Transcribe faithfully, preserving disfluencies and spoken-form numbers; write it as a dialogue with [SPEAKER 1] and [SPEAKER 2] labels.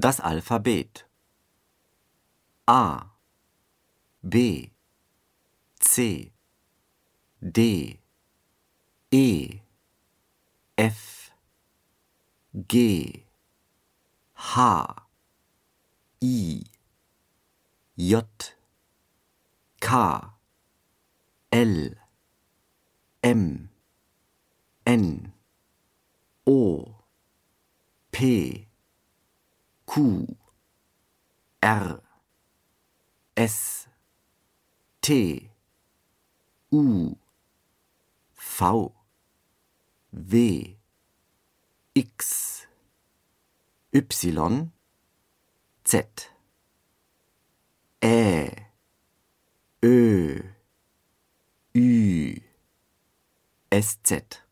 [SPEAKER 1] Das Alphabet: A, B, C, D, E, F, G, H, I, J, K, L, M, N, O, P, Q, R, S, T, U, V, W, X, Y, Z, Ä, Ö, Ü, S Z.